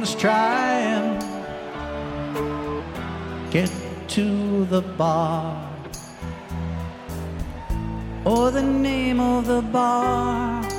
Someone's trying get to the bar, or the name of the bar